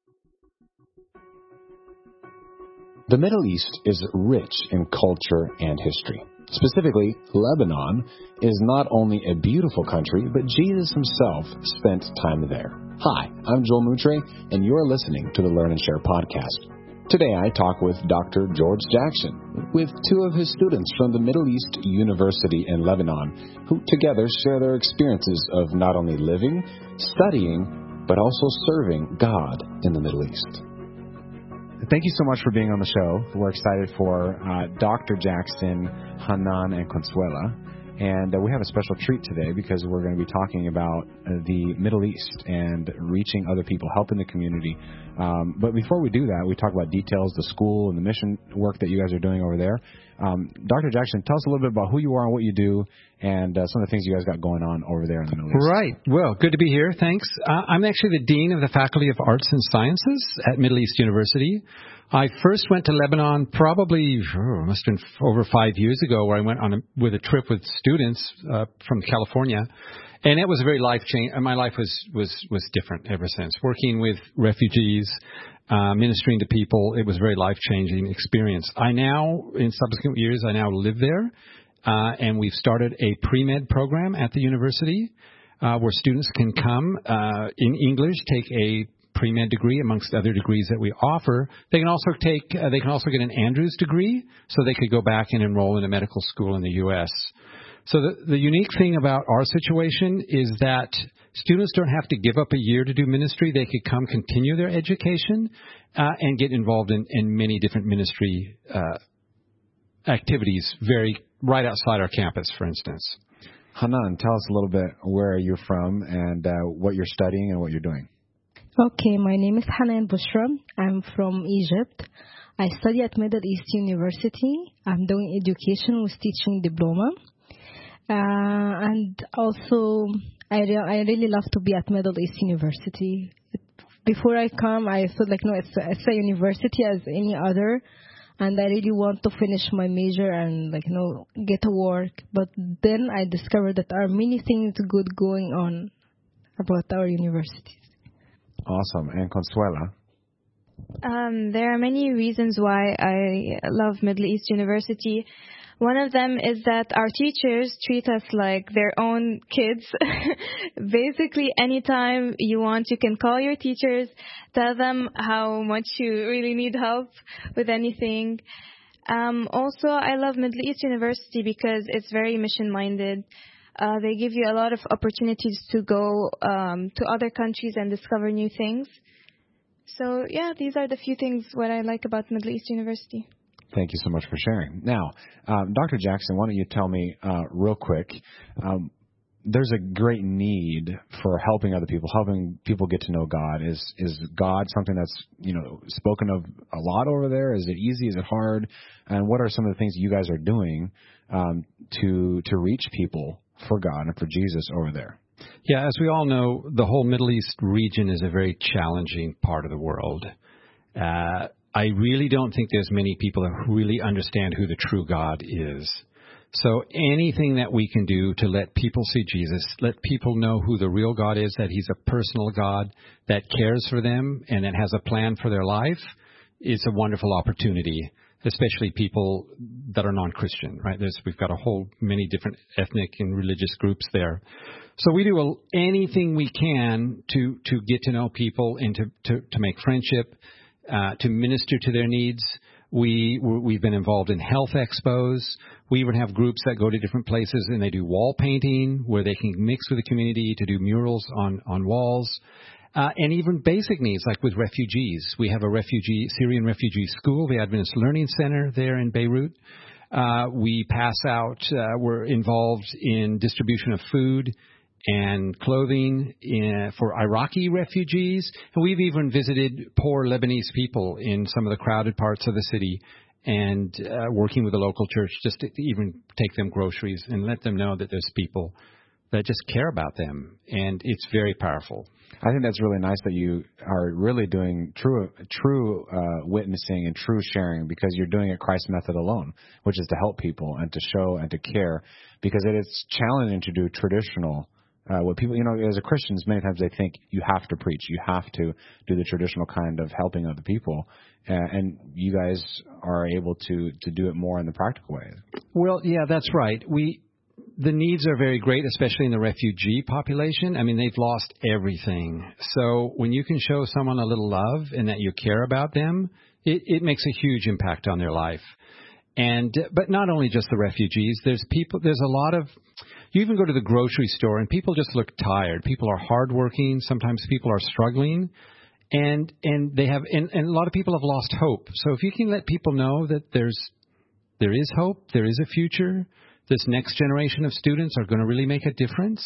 The Middle East is rich in culture and history. Specifically, Lebanon is not only a beautiful country, but Jesus himself spent time there. Hi, I'm Joel Moutre, and you're listening to the Learn and Share podcast. Today I talk with Dr. George Jackson, with two of his students from the Middle East University in Lebanon, who together share their experiences of not only living, studying, but also serving God in the Middle East. Thank you so much for being on the show. We're excited for Dr. Jackson, Hanan, and Consuela. And we have a special treat today because we're going to be talking about the Middle East and reaching other people, helping the community. But before we do that, we talk about details, the school and the mission work that you guys are doing over there. Dr. Jackson, tell us a little bit about who you are and what you do and some of the things you guys got going on over there in the Middle East. Right. Well, good to be here. Thanks. I'm actually the Dean of the Faculty of Arts and Sciences at Middle East University. I first went to Lebanon probably, must have been over 5 years ago, where I went on with a trip with students from California. And it was a very life-changing. My life was different ever since. Working with refugees, ministering to people, it was a very life-changing experience. In subsequent years, I now live there. And we've started a pre-med program at the university where students can come in English, take a pre-med degree amongst other degrees that we offer. They can also get an Andrews degree, so they could go back and enroll in a medical school in the U.S. So the unique thing about our situation is that students don't have to give up a year to do ministry. They could come continue their education and get involved in many different ministry activities right outside our campus, for instance. Hanan, tell us a little bit where you're from and what you're studying and what you're doing. Okay, my name is Hanan Bushra. I'm from Egypt. I study at Middle East University. I'm doing education with teaching diploma. And also, I really love to be at Middle East University. Before I come, I thought it's a university as any other. And I really want to finish my major and get to work. But then I discovered that there are many things good going on about our university. Awesome. And Consuela? There are many reasons why I love Middle East University. One of them is that our teachers treat us like their own kids. Basically, anytime you want, you can call your teachers, tell them how much you really need help with anything. Also, I love Middle East University because it's very mission-minded. They give you a lot of opportunities to go to other countries and discover new things. So, yeah, these are the few things what I like about Middle East University. Thank you so much for sharing. Now, Dr. Jackson, why don't you tell me real quick, there's a great need for helping other people, helping people get to know God. Is God something that's, spoken of a lot over there? Is it easy? Is it hard? And what are some of the things you guys are doing to reach people for God and for Jesus over there? Yeah, as we all know, the whole Middle East region is a very challenging part of the world. I really don't think there's many people that really understand who the true God is. So anything that we can do to let people see Jesus, let people know who the real God is, that he's a personal God that cares for them and that has a plan for their life, is a wonderful opportunity, especially people that are non-Christian, right? We've got many different ethnic and religious groups there. So we do anything we can to get to know people and to make friendship, to minister to their needs. We've been involved in health expos. We even have groups that go to different places and they do wall painting where they can mix with the community to do murals on walls. And even basic needs like with refugees. We have a Syrian refugee school, the Adventist Learning Center there in Beirut. We pass out, we're involved in distribution of food and clothing for Iraqi refugees. And we've even visited poor Lebanese people in some of the crowded parts of the city and working with the local church just to even take them groceries and let them know that there's people that just care about them. And it's very powerful. I think that's really nice that you are really doing true witnessing and true sharing, because you're doing it Christ's method alone, which is to help people and to show and to care, because it is challenging to do traditional what people, as a Christians, many times they think you have to preach, you have to do the traditional kind of helping other people, and you guys are able to do it more in the practical way. Well, yeah, that's right. The needs are very great, especially in the refugee population. I mean, they've lost everything. So when you can show someone a little love and that you care about them, it makes a huge impact on their life. But not only just the refugees, there's a lot of, you even go to the grocery store and people just look tired. People are hardworking. Sometimes people are struggling, and a lot of people have lost hope. So if you can let people know that there is hope, there is a future, this next generation of students are going to really make a difference.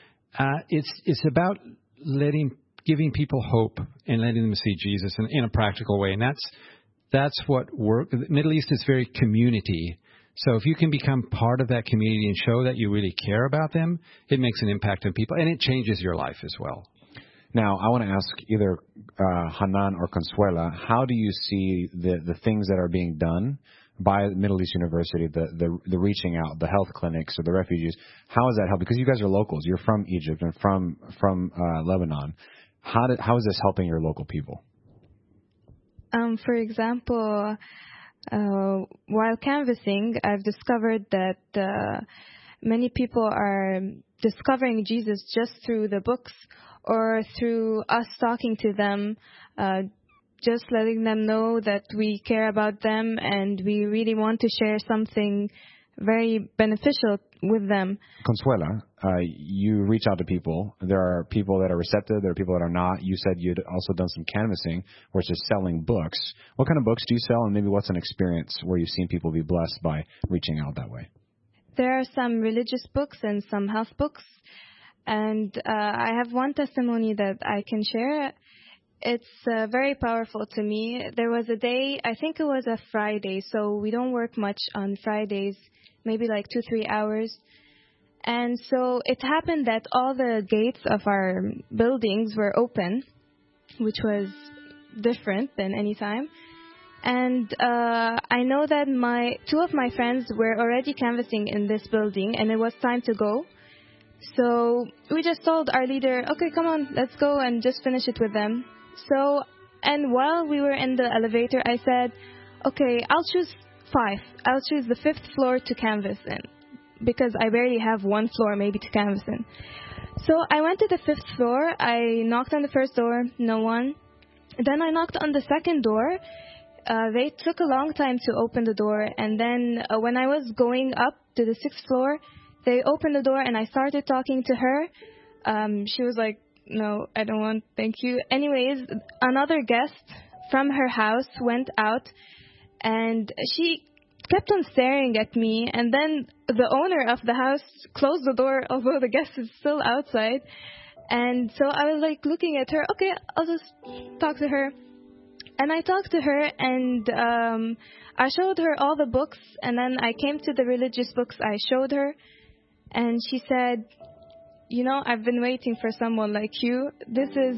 It's about giving people hope and letting them see Jesus in a practical way, and that's what work. The Middle East is very community. So if you can become part of that community and show that you really care about them, it makes an impact on people, and it changes your life as well. Now, I want to ask either Hanan or Consuela, how do you see the things that are being done by Middle East University, the reaching out, the health clinics, or the refugees? How is that helping? Because you guys are locals. You're from Egypt and from Lebanon. How is this helping your local people? For example, while canvassing, I've discovered that many people are discovering Jesus just through the books or through us talking to them, just letting them know that we care about them and we really want to share something very beneficial with them. Consuela, you reach out to people. There are people that are receptive. There are people that are not. You said you'd also done some canvassing, which is selling books. What kind of books do you sell, and maybe what's an experience where you've seen people be blessed by reaching out that way? There are some religious books and some health books. And I have one testimony that I can share. It's very powerful to me. There was a day, I think it was a Friday, so we don't work much on Fridays, maybe like 2-3 hours. And so it happened that all the gates of our buildings were open, which was different than any time. And I know that two of my friends were already canvassing in this building, and it was time to go. So we just told our leader, okay, come on, let's go and just finish it with them. So, and while we were in the elevator, I said, okay, I'll choose 5. I'll choose the 5th floor to canvass in, because I barely have 1 floor maybe to canvass in. So I went to the 5th floor. I knocked on the first door, no one. Then I knocked on the second door. They took a long time to open the door. And then when I was going up to the 6th floor, they opened the door and I started talking to her. She was like, no, I don't want, thank you. Anyways, another guest from her house went out and she kept on staring at me. And then the owner of the house closed the door, although the guest is still outside. And so I was like looking at her, okay, I'll just talk to her. And I talked to her and I showed her all the books. And then I came to the religious books I showed her. And she said, you know, I've been waiting for someone like you. This is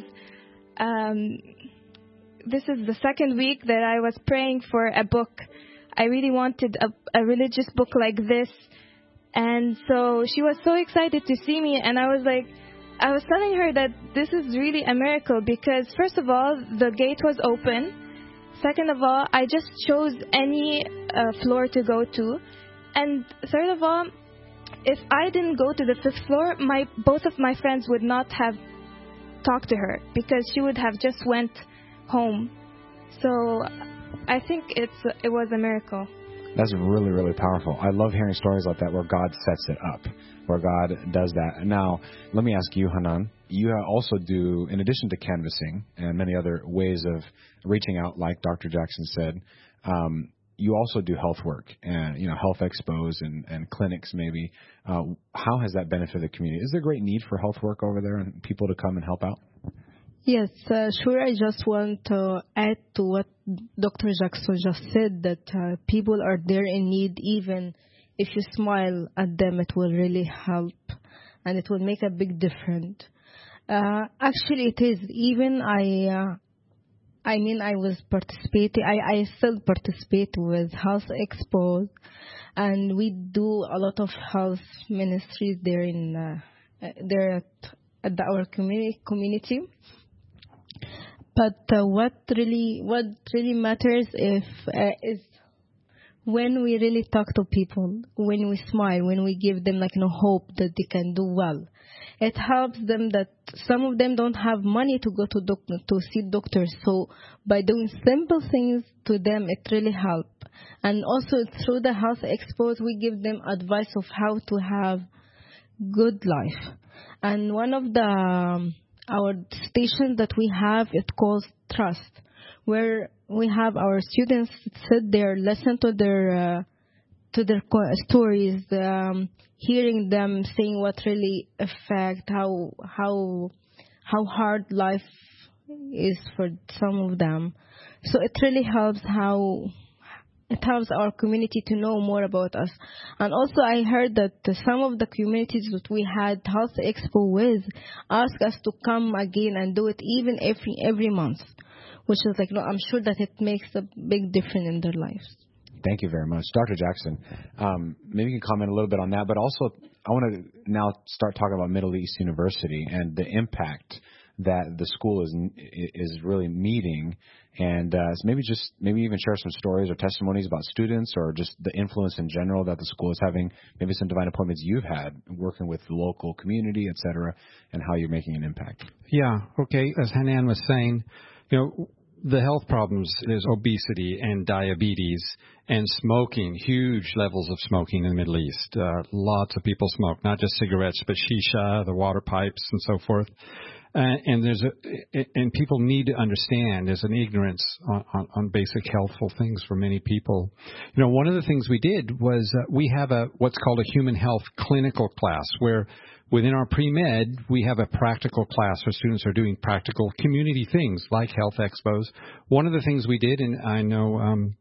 the second week that I was praying for a book. I really wanted a religious book like this. And so she was so excited to see me. And I was telling her that this is really a miracle because, first of all, the gate was open. Second of all, I just chose any floor to go to. And third of all, if I didn't go to the 5th floor, both of my friends would not have talked to her because she would have just went home. So I think it was a miracle. That's really, really powerful. I love hearing stories like that where God sets it up, where God does that. Now, let me ask you, Hanan, you also do, in addition to canvassing and many other ways of reaching out, like Dr. Jackson said, you also do health work and, health expos and clinics maybe. How has that benefited the community? Is there great need for health work over there and people to come and help out? Yes, sure. I just want to add to what Dr. Jackson just said, that people are there in need. Even if you smile at them, it will really help and it will make a big difference. Actually, it is. Even I was participating. I still participate with Health Expo, and we do a lot of health ministries there in they're at our community. But what really matters is when we really talk to people, when we smile, when we give them hope that they can do well. It helps them that some of them don't have money to go to see doctors. So by doing simple things to them, it really helps. And also through the Health Expos, we give them advice of how to have good life. And one of our stations that we have, it calls Trust, where we have our students sit there, listen to their stories, hearing them saying what really affect how hard life is for some of them. So it really helps our community to know more about us. And also I heard that some of the communities that we had Health Expo with asked us to come again and do it even every month, which is I'm sure that it makes a big difference in their lives. Thank you very much. Dr. Jackson, maybe you can comment a little bit on that, but also I want to now start talking about Middle East University and the impact that the school is really meeting, and so maybe even share some stories or testimonies about students or just the influence in general that the school is having, maybe some divine appointments you've had working with the local community, et cetera, and how you're making an impact. Yeah, okay. As Hanan was saying, the health problems is obesity and diabetes and smoking, huge levels of smoking in the Middle East. Lots of people smoke, not just cigarettes, but shisha, the water pipes, and so forth. And people need to understand there's an ignorance on basic healthful things for many people. One of the things we did was we have what's called a human health clinical class, where within our pre-med, we have a practical class where students are doing practical community things like health expos. One of the things we did, and I know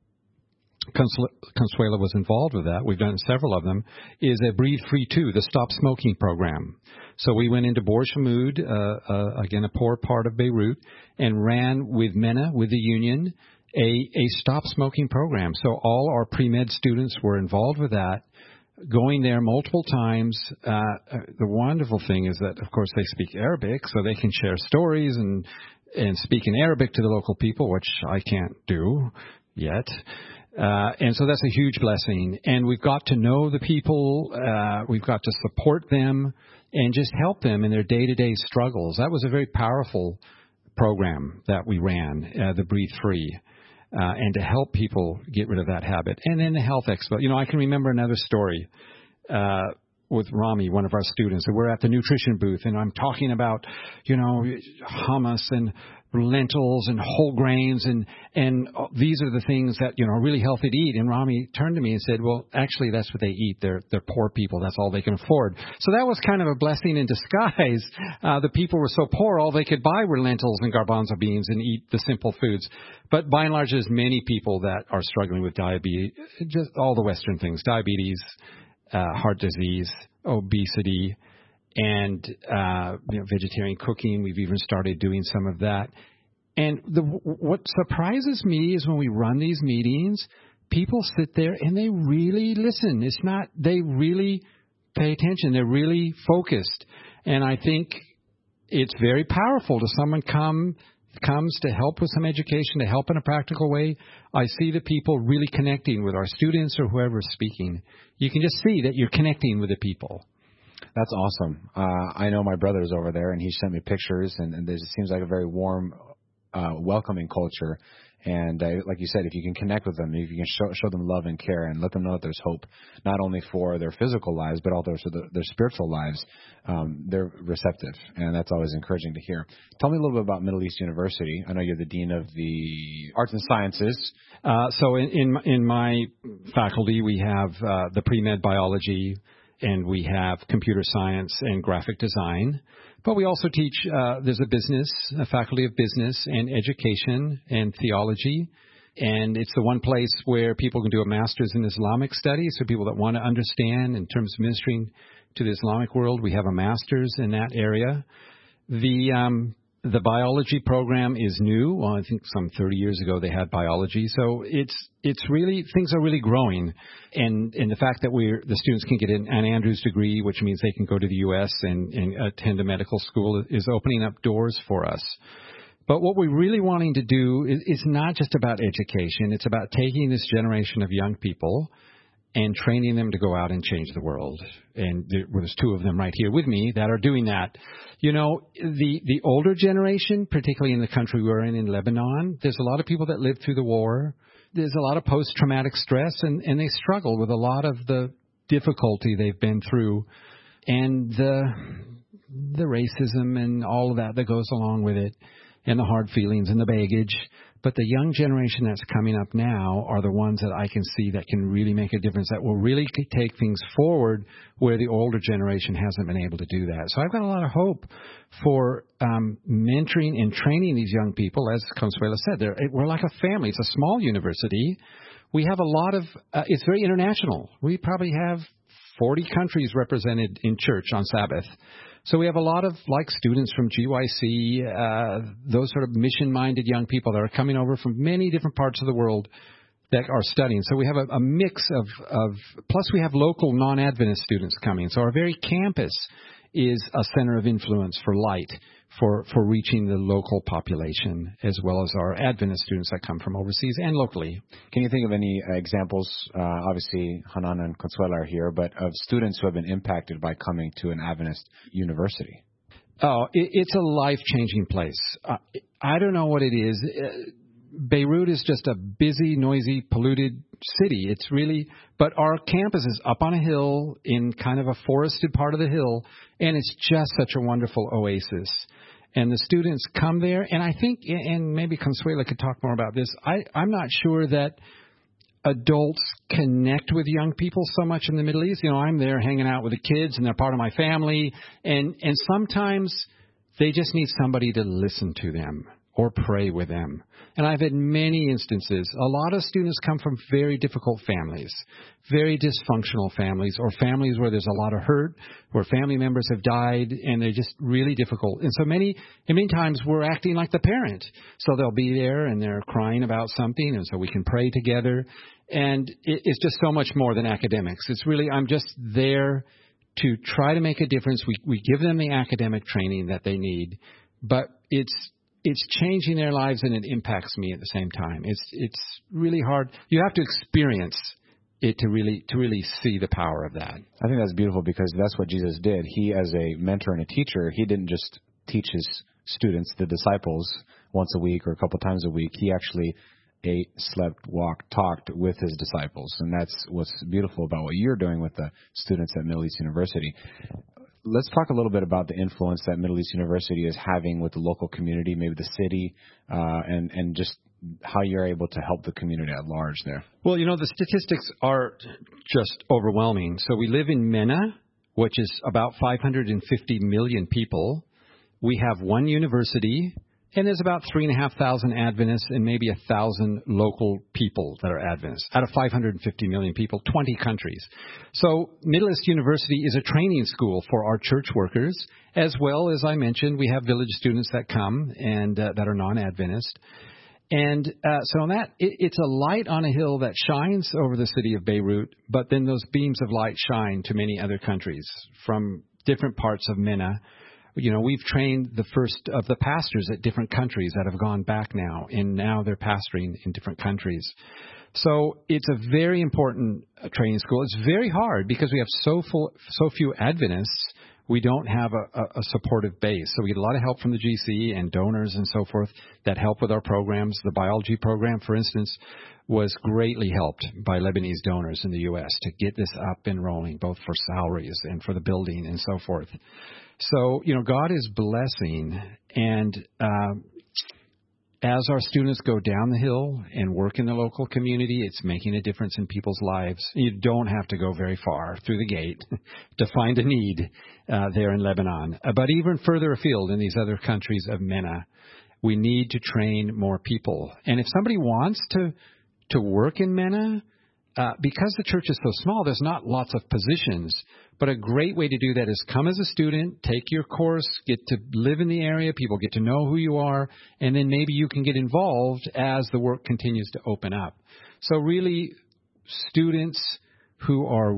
Consuela was involved with that, we've done several of them, is a Breathe Free 2, the Stop Smoking program. So we went into Bor Shamud, again a poor part of Beirut, and ran with MENA, with the union, a stop smoking program. So all our pre-med students were involved with that, going there multiple times. The wonderful thing is that, of course, they speak Arabic, so they can share stories and speak in Arabic to the local people, which I can't do yet. And so that's a huge blessing. And we've got to know the people. We've got to support them and just help them in their day-to-day struggles. That was a very powerful program that we ran, the Breathe Free. And to help people get rid of that habit. And then the Health Expo. I can remember another story with Rami, one of our students. We're at the nutrition booth, and I'm talking about, hummus and lentils and whole grains, and these are the things that, are really healthy to eat. And Rami turned to me and said, well, actually, that's what they eat. They're poor people. That's all they can afford. So that was kind of a blessing in disguise. The people were so poor, all they could buy were lentils and garbanzo beans and eat the simple foods. But by and large, there's many people that are struggling with diabetes, just all the Western things, diabetes, heart disease, obesity, and vegetarian cooking. We've even started doing some of that. And what surprises me is when we run these meetings, people sit there and they really listen. They really pay attention. They're really focused. And I think it's very powerful to someone comes to help with some education, to help in a practical way. I see the people really connecting with our students or whoever's speaking. You can just see that you're connecting with the people. That's awesome. I know my brother's over there, and he sent me pictures, and it seems like a very warm, welcoming culture. And like you said, if you can connect with them, if you can show them love and care and let them know that there's hope, not only for their physical lives, but also for their spiritual lives, they're receptive. And that's always encouraging to hear. Tell me a little bit about Middle East University. I know you're the Dean of the Arts and Sciences. So in my faculty, we have the pre-med biology, and we have computer science and graphic design. But we also teach, there's a faculty of business and education and theology. And it's the one place where people can do a master's in Islamic studies. So people that want to understand in terms of ministering to the Islamic world, we have a master's in that area. The biology program is new. Well, I think some 30 years ago they had biology. So it's really, things are really growing. And the fact that the students can get an Andrews degree, which means they can go to the U.S. and attend a medical school, is opening up doors for us. But what we're really wanting to do is not just about education. It's about taking this generation of young people and training them to go out and change the world. And there's two of them right here with me that are doing that. You know, the older generation, particularly in the country we're in Lebanon, there's a lot of people that lived through the war. There's a lot of post-traumatic stress, and they struggle with a lot of the difficulty they've been through and the racism and all of that goes along with it, and the hard feelings and the baggage. But the young generation that's coming up now are the ones that I can see that can really make a difference, that will really take things forward where the older generation hasn't been able to do that. So I've got a lot of hope for mentoring and training these young people. As Consuela said, we're like a family. It's a small university. We have a lot of it's very international. We probably have 40 countries represented in church on Sabbath. So we have a lot of students from GYC, those sort of mission-minded young people that are coming over from many different parts of the world that are studying. So we have a mix of plus we have local non-Adventist students coming. So our very campus is a center of influence for light, for reaching the local population, as well as our Adventist students that come from overseas and locally. Can you think of any examples? Obviously, Hanan and Consuela are here, but of students who have been impacted by coming to an Adventist university? Oh, it's a life-changing place. I don't know what it is. Beirut is just a busy, noisy, polluted city. It's really, but our campus is up on a hill in kind of a forested part of the hill, and it's just such a wonderful oasis. And the students come there, and I think, and maybe Consuela could talk more about this, I'm not sure that adults connect with young people so much in the Middle East. You know, I'm there hanging out with the kids, and they're part of my family, and sometimes they just need somebody to listen to them or pray with them. And I've had many instances. A lot of students come from very difficult families, very dysfunctional families, or families where there's a lot of hurt, where family members have died, and they're just really difficult. And so many times we're acting like the parent. So they'll be there, and they're crying about something, and so we can pray together. And it's just so much more than academics. It's really, I'm just there to try to make a difference. We give them the academic training that they need, but it's changing their lives, and it impacts me at the same time. It's really hard. You have to experience it to really see the power of that. I think that's beautiful, because that's what Jesus did. He, as a mentor and a teacher, he didn't just teach his students, the disciples, once a week or a couple times a week. He actually ate, slept, walked, talked with his disciples. And that's what's beautiful about what you're doing with the students at Middle East University. Let's talk a little bit about the influence that Middle East University is having with the local community, maybe the city, and just how you're able to help the community at large there. Well, you know, the statistics are just overwhelming. So we live in MENA, which is about 550 million people. We have one university, and there's about 3,500 Adventists and maybe 1,000 local people that are Adventists. Out of 550 million people, 20 countries. So Middle East University is a training school for our church workers, as well as I mentioned, we have village students that come and that are non-Adventist. And so on that, it's a light on a hill that shines over the city of Beirut, but then those beams of light shine to many other countries from different parts of MENA. You know, we've trained the first of the pastors at different countries that have gone back now, and now they're pastoring in different countries. So it's a very important training school. It's very hard because we have so few Adventists. We don't have a supportive base. So we get a lot of help from the GC and donors and so forth that help with our programs. The biology program, for instance, was greatly helped by Lebanese donors in the U.S. to get this up and rolling, both for salaries and for the building and so forth. So, you know, God is blessing, and as our students go down the hill and work in the local community, it's making a difference in people's lives. You don't have to go very far through the gate to find a need there in Lebanon. But even further afield in these other countries of MENA, we need to train more people. And if somebody wants to work in MENA, because the church is so small, there's not lots of positions. But a great way to do that is come as a student, take your course, get to live in the area, people get to know who you are, and then maybe you can get involved as the work continues to open up. So really, students who are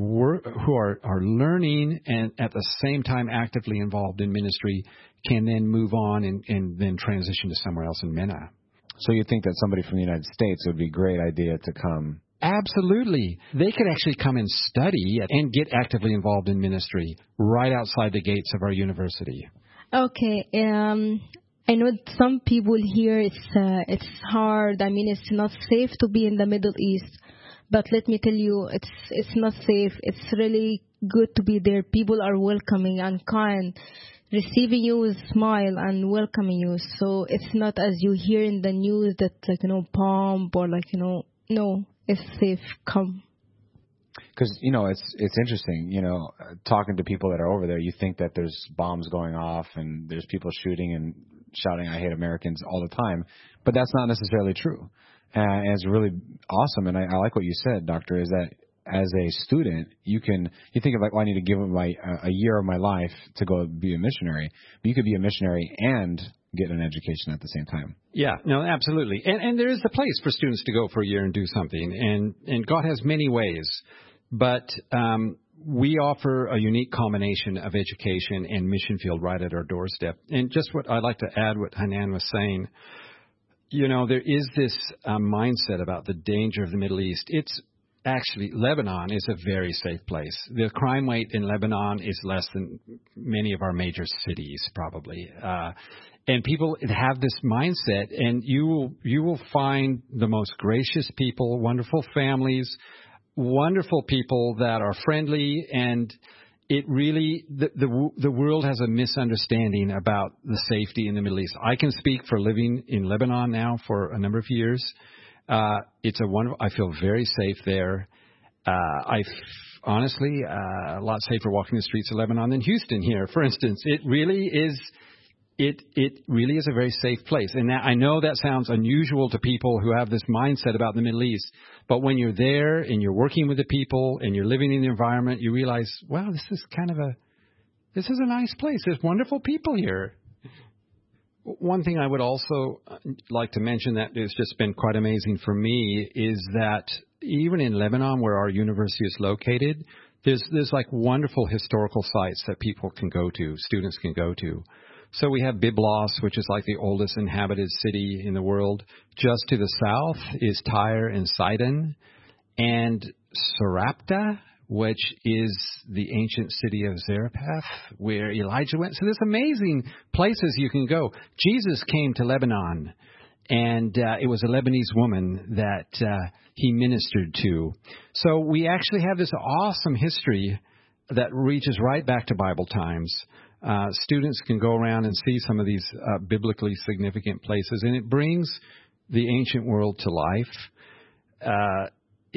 learning and at the same time actively involved in ministry can then move on and then transition to somewhere else in MENA. So you think that somebody from the United States would be a great idea to come? Absolutely. They could actually come and study and get actively involved in ministry right outside the gates of our university. Okay. I know some people here, it's hard. I mean, it's not safe to be in the Middle East. But let me tell you, it's not safe. It's really good to be there. People are welcoming and kind, receiving you with smile and welcoming you. So it's not as you hear in the news that bomb or no, it's safe. Come. Because, it's interesting, talking to people that are over there, you think that there's bombs going off and there's people shooting and shouting, "I hate Americans" all the time. But that's not necessarily true. And it's really awesome. And I like what you said, Doctor, is that as a student, you think of like, I need to give a year of my life to go be a missionary. But you could be a missionary and get an education at the same time. Yeah, no, absolutely. And there is a place for students to go for a year and do something. And God has many ways. But we offer a unique combination of education and mission field right at our doorstep. And just what I'd like to add what Hanan was saying, there is this mindset about the danger of the Middle East. It's actually, Lebanon is a very safe place. The crime rate in Lebanon is less than many of our major cities, probably. And people have this mindset, and you will find the most gracious people, wonderful families, wonderful people that are friendly, and it really, the world has a misunderstanding about the safety in the Middle East. I can speak for living in Lebanon now for a number of years. It's I feel very safe there. Honestly, a lot safer walking the streets of Lebanon than Houston here, for instance. It really is a very safe place. And I know that sounds unusual to people who have this mindset about the Middle East. But when you're there and you're working with the people and you're living in the environment, you realize, wow, this is a nice place. There's wonderful people here. One thing I would also like to mention that has just been quite amazing for me is that even in Lebanon, where our university is located, there's like wonderful historical sites that people can go to, students can go to. So we have Byblos, which is like the oldest inhabited city in the world. Just to the south is Tyre and Sidon, and Sarepta, which is the ancient city of Zarephath, where Elijah went. So there's amazing places you can go. Jesus came to Lebanon, and it was a Lebanese woman that he ministered to. So we actually have this awesome history that reaches right back to Bible times. Students can go around and see some of these biblically significant places, and it brings the ancient world to life.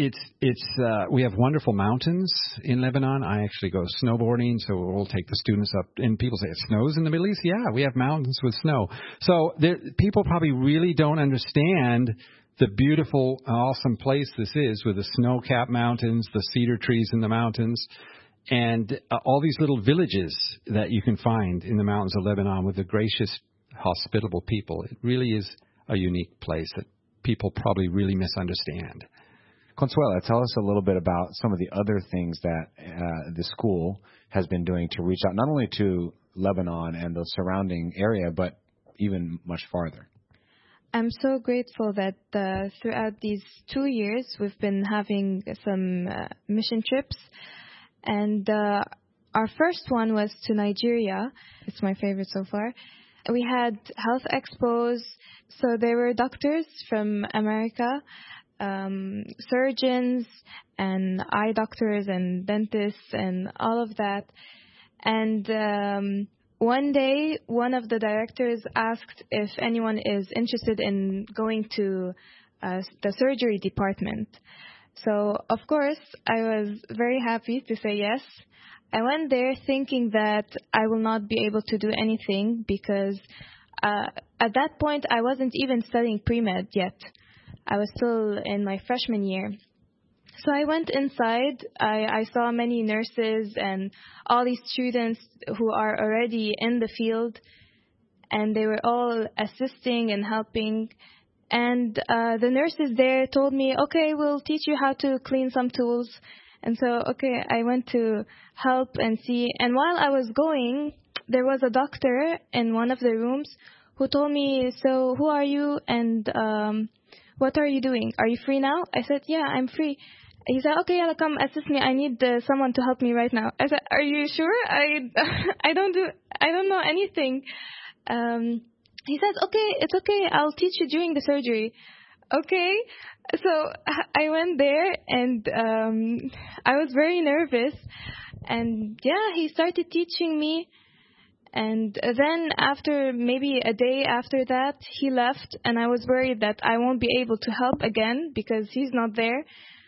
We have wonderful mountains in Lebanon. I actually go snowboarding, so we'll take the students up. And people say, it snows in the Middle East? Yeah, we have mountains with snow. So people probably really don't understand the beautiful, awesome place this is with the snow-capped mountains, the cedar trees in the mountains, and all these little villages that you can find in the mountains of Lebanon with the gracious, hospitable people. It really is a unique place that people probably really misunderstand. Consuela, tell us a little bit about some of the other things that the school has been doing to reach out not only to Lebanon and the surrounding area, but even much farther. I'm so grateful that throughout these 2 years we've been having some mission trips. And our first one was to Nigeria. It's my favorite so far. We had health expos. So there were doctors from America, surgeons and eye doctors and dentists and all of that. And one day, one of the directors asked if anyone is interested in going to the surgery department. So, of course, I was very happy to say yes. I went there thinking that I will not be able to do anything because at that point I wasn't even studying pre-med yet. I was still in my freshman year. So I went inside. I saw many nurses and all these students who are already in the field, and they were all assisting and helping. And the nurses there told me, okay, we'll teach you how to clean some tools. And so, okay, I went to help and see. And while I was going, there was a doctor in one of the rooms who told me, so who are you and what are you doing? Are you free now? I said, yeah, I'm free. He said, okay, I'll come assist me. I need someone to help me right now. I said, are you sure? I don't know anything. He says, okay, it's okay. I'll teach you during the surgery. Okay. So I went there and I was very nervous. And yeah, he started teaching me. And then after maybe a day after that, he left. And I was worried that I won't be able to help again because he's not there.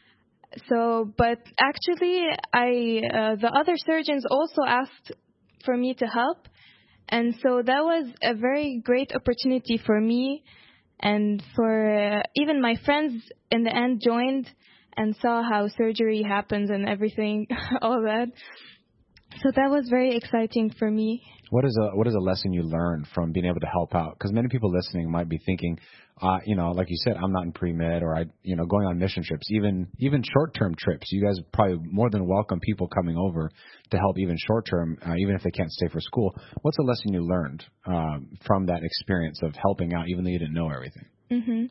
So, but actually, the other surgeons also asked for me to help. And so that was a very great opportunity for me, and for even my friends in the end joined and saw how surgery happens and everything, all that. So that was very exciting for me. What is a lesson you learned from being able to help out? Because many people listening might be thinking, like you said, I'm not in pre-med, or going on mission trips, even short-term trips. You guys probably more than welcome people coming over to help, even short-term, even if they can't stay for school. What's a lesson you learned from that experience of helping out, even though you didn't know everything? Mm-hmm.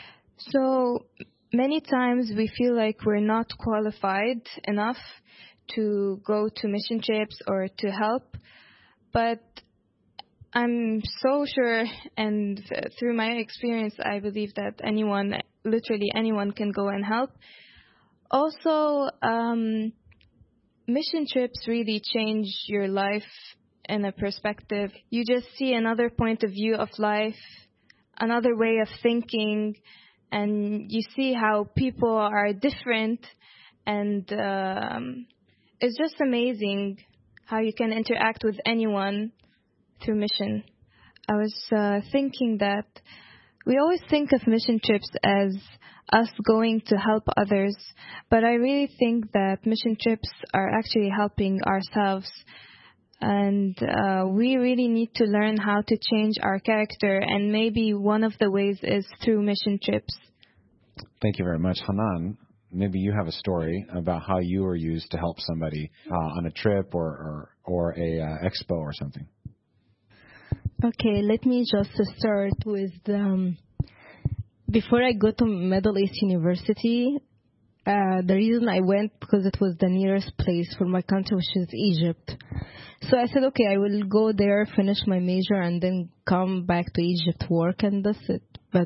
So many times we feel like we're not qualified enough to go to mission trips or to help. But I'm so sure, and through my experience, I believe that literally anyone can go and help. Also, mission trips really change your life in a perspective. You just see another point of view of life, another way of thinking, and you see how people are different, and it's just amazing how you can interact with anyone through mission. I was thinking that we always think of mission trips as us going to help others, but I really think that mission trips are actually helping ourselves, and we really need to learn how to change our character, and maybe one of the ways is through mission trips. Thank you very much. Hanan, maybe you have a story about how you were used to help somebody on a trip or a expo or something. Okay, let me just start with before I go to Middle East University, the reason I went because it was the nearest place for my country, which is Egypt. So I said, okay, I will go there, finish my major, and then come back to Egypt, work, and that's it. But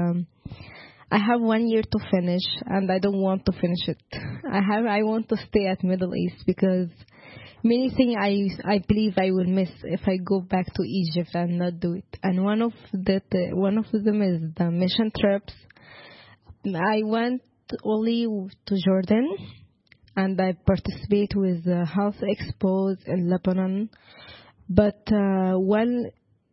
I have 1 year to finish, and I don't want to finish it. I want to stay at Middle East because many things I believe I will miss if I go back to Egypt and not do it. And one of them is the mission trips. I went only to Jordan, and I participate with the health expos in Lebanon. But in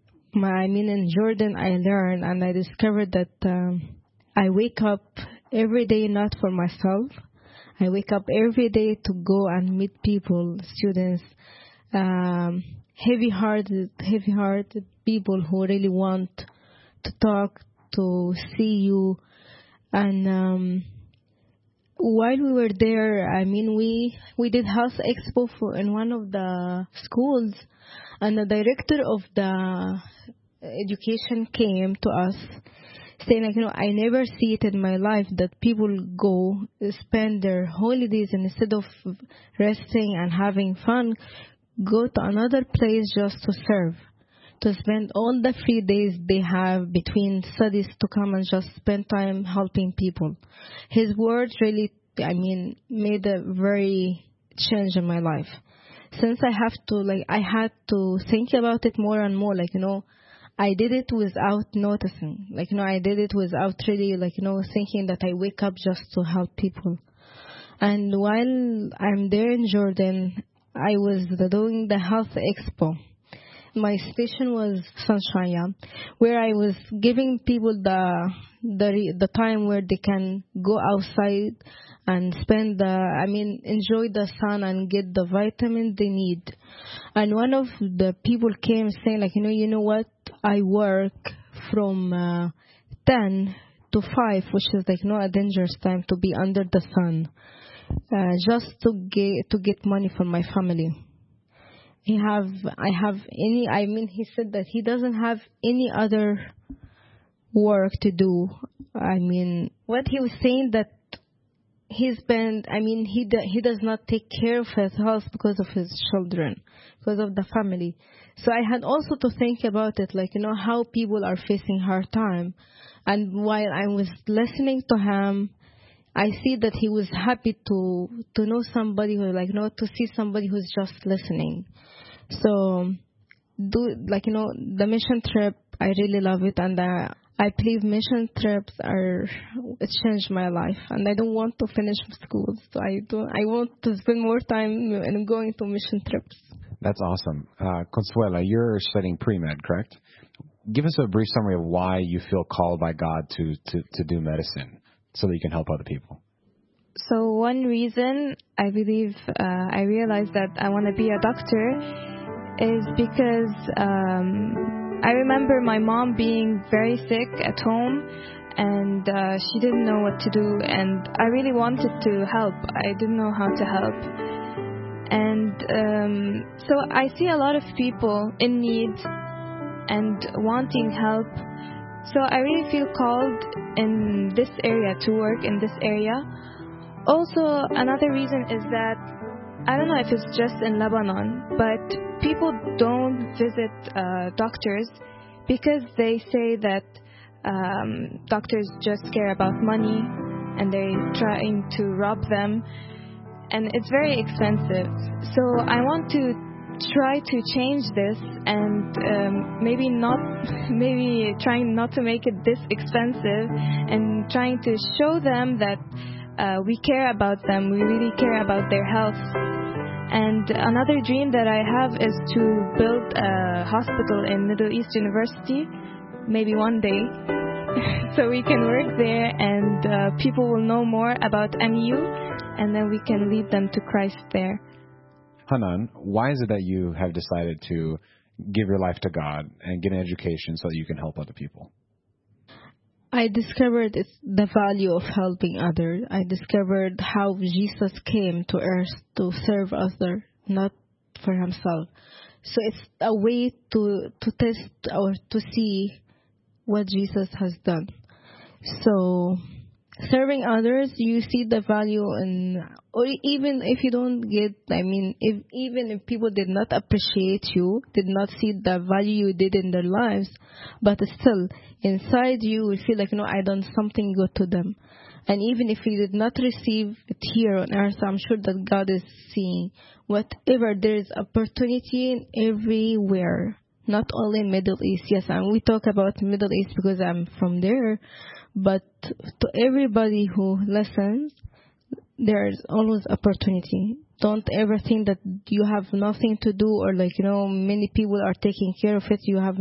Jordan, I learned and I discovered that I wake up every day not for myself. I wake up every day to go and meet people, students, heavy-hearted people who really want to talk, to see you. And while we were there, we did health expo in one of the schools, and the director of the education came to us saying, I never see it in my life that people go spend their holidays, and instead of resting and having fun, go to another place just to serve, to spend all the free days they have between studies to come and just spend time helping people. His words really, made a very change in my life. Since I had to think about it more and more, I did it without noticing. I did it without really, thinking that I wake up just to help people. And while I'm there in Jordan, I was doing the health expo. My station was Sunshine, yeah, where I was giving people the time where they can go outside and enjoy the sun and get the vitamins they need. And one of the people came saying, like, you know what? I work from 10 to 5, which is like a dangerous time to be under the sun, just to get money for my family. He said that he doesn't have any other work to do. What he was saying that he does not take care of his health because of his children, because of the family. So I had also to think about it, how people are facing hard time. And while I was listening to him, I see that he was happy to know somebody who, to see somebody who's just listening. So, the mission trip, I really love it, and I believe mission trips it changed my life, and I don't want to finish school, so I want to spend more time in going to mission trips. That's awesome. Consuela, you're studying pre-med, correct? Give us a brief summary of why you feel called by God to do medicine, so that you can help other people. So one reason I believe I realized that I want to be a doctor is because I remember my mom being very sick at home, and she didn't know what to do, and I really wanted to help. I didn't know how to help. And so I see a lot of people in need and wanting help. So I really feel called in this area to work in this area. Also, another reason is that I don't know if it's just in Lebanon, but people don't visit doctors because they say that doctors just care about money and they're trying to rob them, and it's very expensive. So I want to try to change this and maybe trying not to make it this expensive, and trying to show them that we care about them, we really care about their health. And another dream that I have is to build a hospital in Middle East University, maybe one day, so we can work there and people will know more about MU, and then we can lead them to Christ there. Hanan, why is it that you have decided to give your life to God and get an education so that you can help other people? I discovered the value of helping others. I discovered how Jesus came to earth to serve others, not for himself. So it's a way to test or to see what Jesus has done. So serving others, you see the value in, or even if you don't get, even if people did not appreciate you, did not see the value you did in their lives, but still inside you will feel like, I done something good to them. And even if you did not receive it here on earth, I'm sure that God is seeing whatever. There is opportunity everywhere, not only in Middle East. Yes, and we talk about Middle East because I'm from there. But to everybody who listens, there's always opportunity. Don't ever think that you have nothing to do, or many people are taking care of it.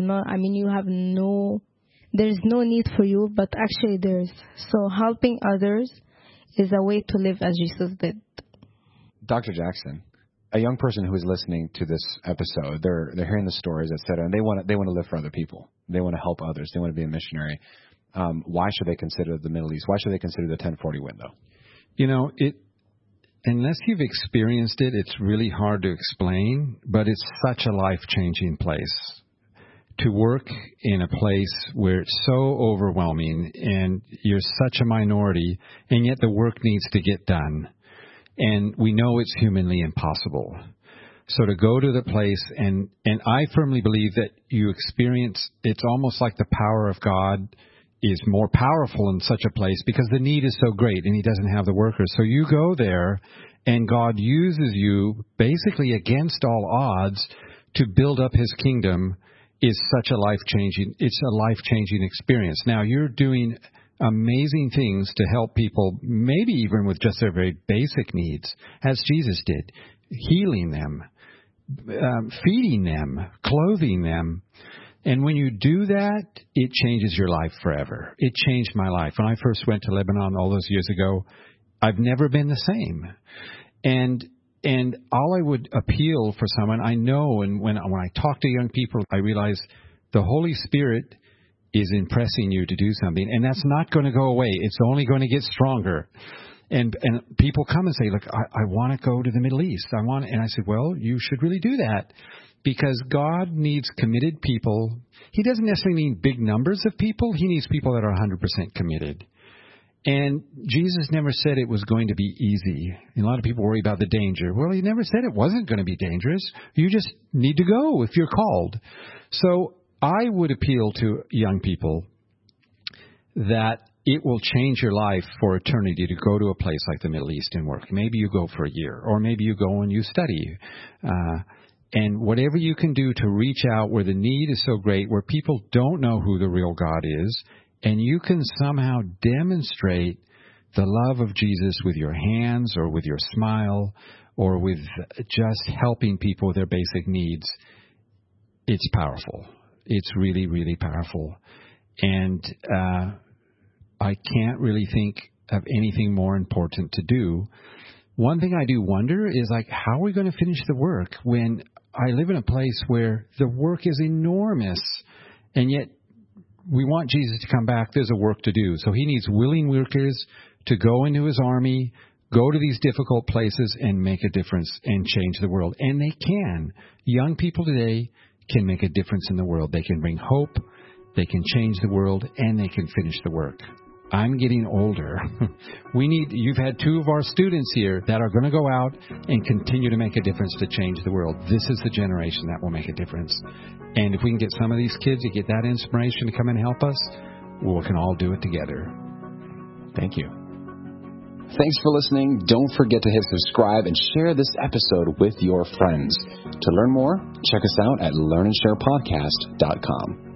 There's no need for you, but actually there's. So helping others is a way to live as Jesus did. Dr. Jackson, a young person who is listening to this episode, they're hearing the stories, etc., and they want to live for other people. They want to help others. They want to be a missionary. Why should they consider the Middle East? Why should they consider the 1040 window? Unless you've experienced it, it's really hard to explain, but it's such a life-changing place. To work in a place where it's so overwhelming and you're such a minority, and yet the work needs to get done. And we know it's humanly impossible. So to go to the place, and I firmly believe that you experience, it's almost like the power of God is more powerful in such a place because the need is so great and he doesn't have the workers. So you go there and God uses you basically against all odds to build up his kingdom. Is such a life-changing experience. Now you're doing amazing things to help people, maybe even with just their very basic needs, as Jesus did, healing them, feeding them, clothing them. And when you do that, it changes your life forever. It changed my life. When I first went to Lebanon all those years ago, I've never been the same. And all I would appeal for someone, I know, and when I talk to young people, I realize the Holy Spirit is impressing you to do something, and that's not going to go away. It's only going to get stronger. And people come and say, look, I want to go to the Middle East. And I said, well, you should really do that, because God needs committed people. He doesn't necessarily need big numbers of people. He needs people that are 100% committed. And Jesus never said it was going to be easy. And a lot of people worry about the danger. Well, he never said it wasn't going to be dangerous. You just need to go if you're called. So I would appeal to young people that it will change your life for eternity to go to a place like the Middle East and work. Maybe you go for a year, or maybe you go and you study. And whatever you can do to reach out where the need is so great, where people don't know who the real God is, and you can somehow demonstrate the love of Jesus with your hands or with your smile or with just helping people with their basic needs, it's powerful. It's really, really powerful. And I can't really think of anything more important to do. One thing I do wonder is, like, how are we going to finish the work when I live in a place where the work is enormous, and yet we want Jesus to come back. There's a work to do. So he needs willing workers to go into his army, go to these difficult places and make a difference and change the world. And they can. Young people today can make a difference in the world. They can bring hope, they can change the world, and they can finish the work. I'm getting older. You've had two of our students here that are going to go out and continue to make a difference to change the world. This is the generation that will make a difference. And if we can get some of these kids to get that inspiration to come and help us, we can all do it together. Thank you. Thanks for listening. Don't forget to hit subscribe and share this episode with your friends. To learn more, check us out at learnandsharepodcast.com.